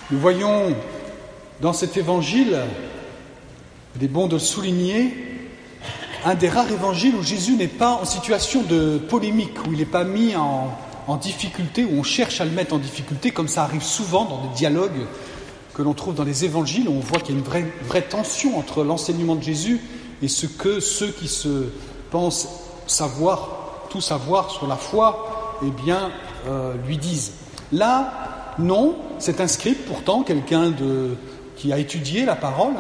Nous voyons dans cet évangile, il est bon de le souligner, un des rares évangiles où Jésus n'est pas en situation de polémique, où il n'est pas mis en difficulté, où on cherche à le mettre en difficulté, comme ça arrive souvent dans des dialogues que l'on trouve dans les évangiles, où on voit qu'il y a une vraie tension entre l'enseignement de Jésus et ce que ceux qui se pensent tout savoir sur la foi, lui disent. Là, non, c'est un scribe, pourtant, quelqu'un qui a étudié la parole,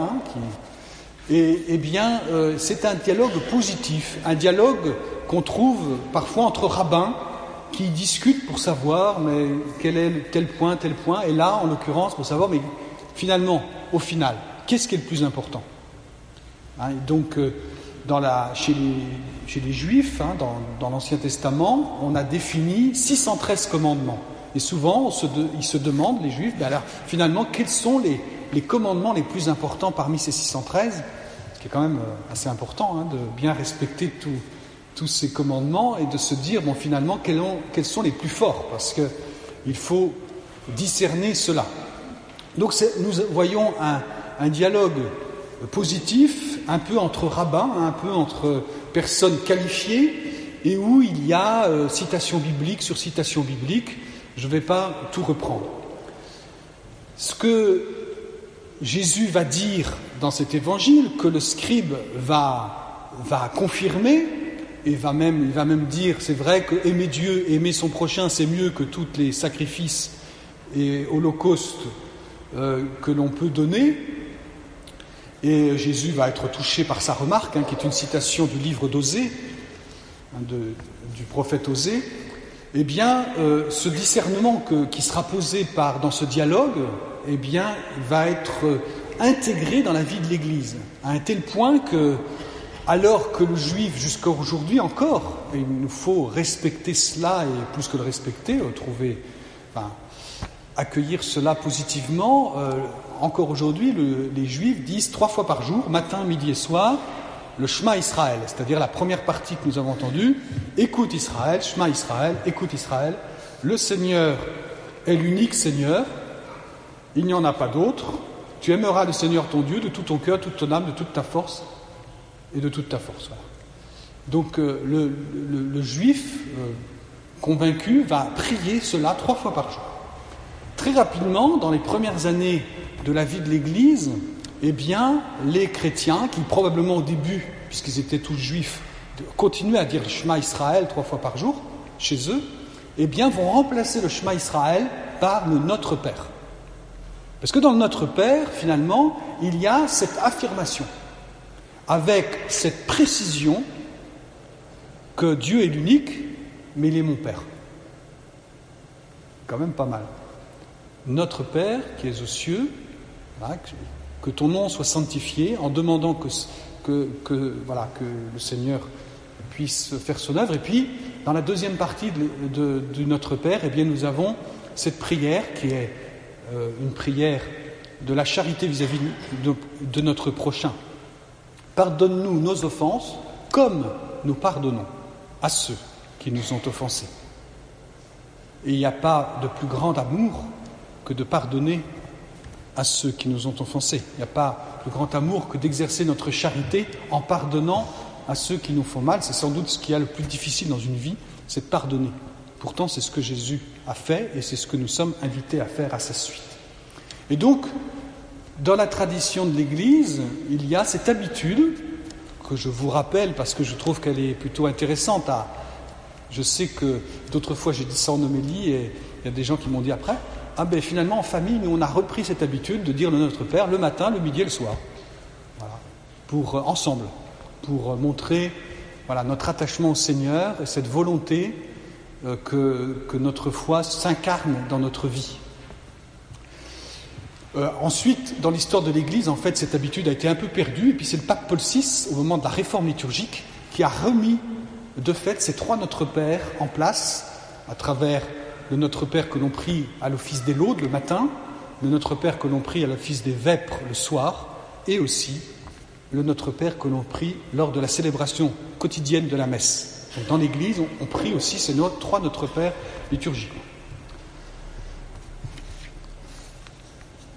c'est un dialogue positif, un dialogue qu'on trouve parfois entre rabbins qui discutent pour savoir mais quel est tel point, et là, en l'occurrence, pour savoir, mais finalement, au final, qu'est-ce qui est le plus important ? Chez les Juifs, dans l'Ancien Testament, on a défini 613 commandements. Et souvent, ils se demandent, les Juifs, alors finalement, quels sont les commandements les plus importants parmi ces 613 ? Ce qui est quand même assez important, de bien respecter tous ces commandements et de se dire, finalement, quels sont les plus forts ? Parce qu'il faut discerner cela. Donc nous voyons un dialogue positif, un peu entre rabbins, un peu entre personnes qualifiées, et où il y a citation biblique sur citation biblique. Je ne vais pas tout reprendre. Ce que Jésus va dire dans cet évangile, que le scribe va confirmer, et il va même dire, c'est vrai que aimer Dieu, aimer son prochain, c'est mieux que tous les sacrifices et holocaustes que l'on peut donner. Et Jésus va être touché par sa remarque, qui est une citation du livre d'Osée, du prophète Osée. Ce discernement qui sera posé dans ce dialogue, va être intégré dans la vie de l'Église, à un tel point que, alors que le Juif, jusqu'à aujourd'hui encore, et il nous faut respecter cela, et plus que le respecter, accueillir cela positivement, encore aujourd'hui, les Juifs disent 3 fois par jour, matin, midi et soir, le Shema Israël, c'est-à-dire la première partie que nous avons entendue, écoute Israël, Shema Israël, écoute Israël, le Seigneur est l'unique Seigneur, il n'y en a pas d'autre, tu aimeras le Seigneur ton Dieu de tout ton cœur, toute ton âme, de toute ta force et de toute ta force. Voilà. Donc le Juif convaincu va prier cela 3 fois par jour. Très rapidement, dans les premières années de la vie de l'Église, les chrétiens, qui probablement au début, puisqu'ils étaient tous juifs, continuaient à dire le Shema Israël 3 fois par jour, chez eux, vont remplacer le Shema Israël par le Notre Père. Parce que dans le Notre Père, finalement, il y a cette affirmation, avec cette précision que Dieu est l'unique, mais il est mon Père. Quand même pas mal. Notre Père qui es aux cieux, que ton nom soit sanctifié, en demandant que le Seigneur puisse faire son œuvre. Et puis, dans la deuxième partie de Notre Père, nous avons cette prière qui est une prière de la charité vis-à-vis de notre prochain. Pardonne-nous nos offenses, comme nous pardonnons à ceux qui nous ont offensés. Et il n'y a pas de plus grand amour que de pardonner à ceux qui nous ont offensés. Il n'y a pas de grand amour que d'exercer notre charité en pardonnant à ceux qui nous font mal. C'est sans doute ce qu'il y a le plus difficile dans une vie, c'est de pardonner. Pourtant, c'est ce que Jésus a fait et c'est ce que nous sommes invités à faire à sa suite. Et donc, dans la tradition de l'Église, il y a cette habitude que je vous rappelle parce que je trouve qu'elle est plutôt intéressante. Je sais que d'autres fois j'ai dit ça en homélie et il y a des gens qui m'ont dit après, finalement en famille, nous on a repris cette habitude de dire le Notre Père le matin, le midi et le soir. Voilà. Ensemble, pour montrer notre attachement au Seigneur et cette volonté que notre foi s'incarne dans notre vie. Ensuite, dans l'histoire de l'Église, en fait, cette habitude a été un peu perdue, et puis c'est le pape Paul VI, au moment de la réforme liturgique, qui a remis, de fait, ces 3 Notre Père en place, à travers le Notre Père que l'on prie à l'office des laudes le matin, le Notre Père que l'on prie à l'office des vêpres le soir, et aussi le Notre Père que l'on prie lors de la célébration quotidienne de la messe. Donc, dans l'Église, on prie aussi ces 3 Notre Père liturgiques.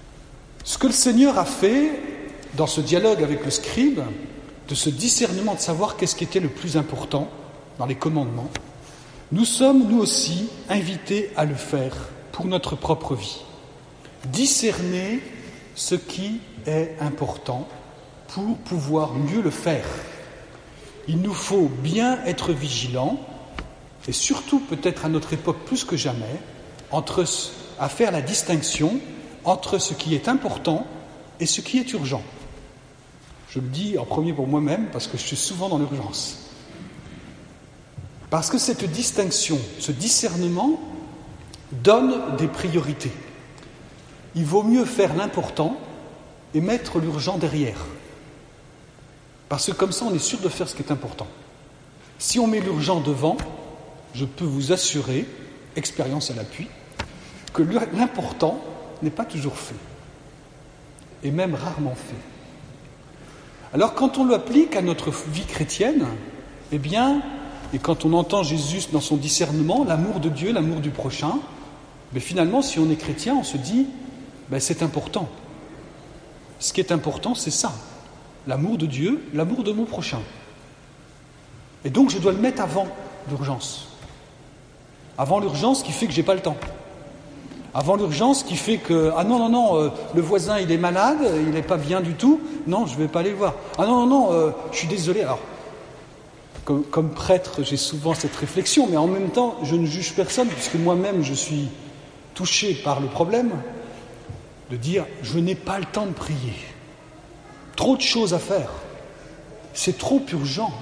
que le Seigneur a fait dans ce dialogue avec le scribe, de ce discernement de savoir qu'est-ce qui était le plus important dans les commandements, nous sommes, nous aussi, invités à le faire pour notre propre vie. Discerner ce qui est important pour pouvoir mieux le faire. Il nous faut bien être vigilants, et surtout peut-être à notre époque plus que jamais, à faire la distinction entre ce qui est important et ce qui est urgent. Je le dis en premier pour moi-même parce que je suis souvent dans l'urgence. Parce que cette distinction, ce discernement donne des priorités. Il vaut mieux faire l'important et mettre l'urgent derrière. Parce que comme ça, on est sûr de faire ce qui est important. Si on met l'urgent devant, je peux vous assurer, expérience à l'appui, que l'important n'est pas toujours fait. Et même rarement fait. Alors quand on l'applique à notre vie chrétienne, eh bien, et quand on entend Jésus dans son discernement, l'amour de Dieu, l'amour du prochain, mais finalement, si on est chrétien, on se dit, c'est important. Ce qui est important, c'est ça. L'amour de Dieu, l'amour de mon prochain. Et donc, je dois le mettre avant l'urgence. Avant l'urgence qui fait que j'ai pas le temps. Avant l'urgence qui fait que, le voisin il est malade, il n'est pas bien du tout, non, je ne vais pas aller le voir. Je suis désolé. Alors, comme prêtre, j'ai souvent cette réflexion, mais en même temps, je ne juge personne, puisque moi-même, je suis touché par le problème, de dire, je n'ai pas le temps de prier. Trop de choses à faire. C'est trop urgent.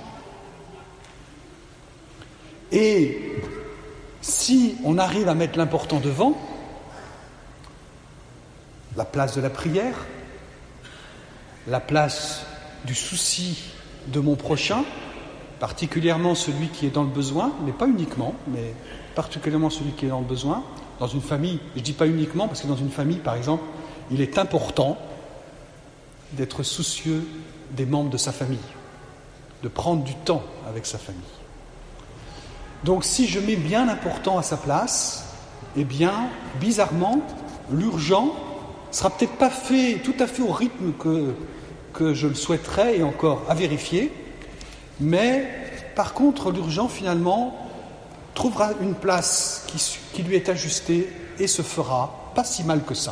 Et si on arrive à mettre l'important devant, la place de la prière, la place du souci de mon prochain, particulièrement celui qui est dans le besoin, mais pas uniquement, mais particulièrement celui qui est dans le besoin. Dans une famille, je ne dis pas uniquement, parce que dans une famille, par exemple, il est important d'être soucieux des membres de sa famille, de prendre du temps avec sa famille. Donc si je mets bien l'important à sa place, eh bien, bizarrement, l'urgent sera peut-être pas fait tout à fait au rythme que je le souhaiterais, et encore à vérifier, mais par contre, l'urgent, finalement, trouvera une place qui lui est ajustée et se fera pas si mal que ça.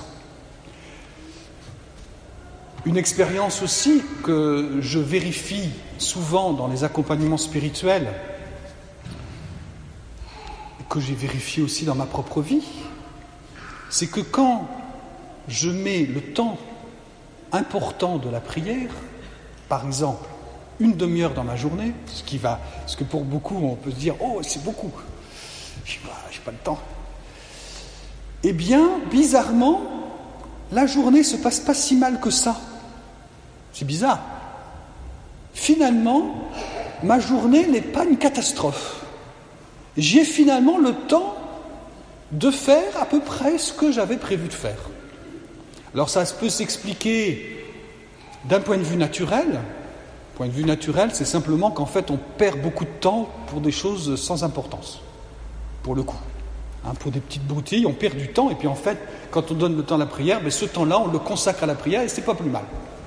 Une expérience aussi que je vérifie souvent dans les accompagnements spirituels, que j'ai vérifié aussi dans ma propre vie, c'est que quand je mets le temps important de la prière, par exemple, une demi-heure dans ma journée, ce que pour beaucoup, on peut se dire « Oh, c'est beaucoup, j'ai pas le temps ». Eh bien, bizarrement, la journée ne se passe pas si mal que ça. C'est bizarre. Finalement, ma journée n'est pas une catastrophe. J'ai finalement le temps de faire à peu près ce que j'avais prévu de faire. Alors ça peut s'expliquer d'un point de vue naturel. Point de vue naturel, c'est simplement qu'en fait on perd beaucoup de temps pour des choses sans importance, pour le coup. Pour des petites broutilles, on perd du temps, et puis en fait, quand on donne le temps à la prière, ce temps-là, on le consacre à la prière, et c'est pas plus mal.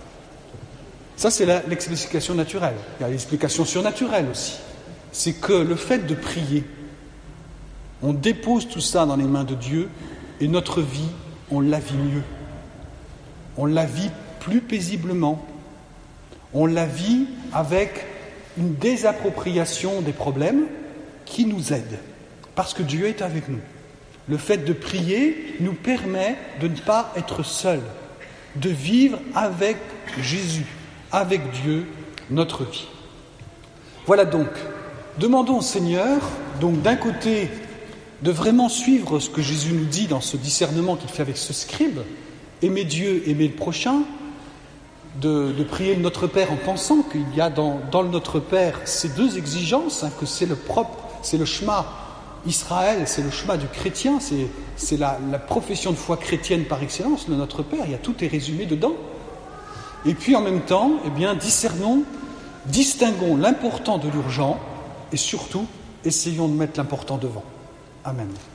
Ça, c'est l'explication naturelle. Il y a l'explication surnaturelle aussi. C'est que le fait de prier, on dépose tout ça dans les mains de Dieu, et notre vie, on la vit mieux. On la vit plus paisiblement. On la vit avec une désappropriation des problèmes qui nous aide, parce que Dieu est avec nous. Le fait de prier nous permet de ne pas être seuls, de vivre avec Jésus, avec Dieu, notre vie. Voilà donc, demandons au Seigneur, donc d'un côté, de vraiment suivre ce que Jésus nous dit dans ce discernement qu'il fait avec ce scribe, aimer Dieu, aimer le prochain, de prier le Notre Père en pensant qu'il y a dans le Notre Père ces deux exigences, que c'est le Shema Israël, c'est le Shema du chrétien, c'est la profession de foi chrétienne par excellence, le Notre Père, tout est résumé dedans. Et puis en même temps, distinguons l'important de l'urgent, et surtout, essayons de mettre l'important devant. Amen.